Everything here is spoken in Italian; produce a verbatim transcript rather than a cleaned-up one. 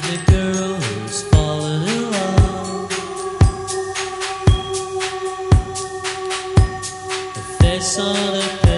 a girl who's fallen in love. The face on a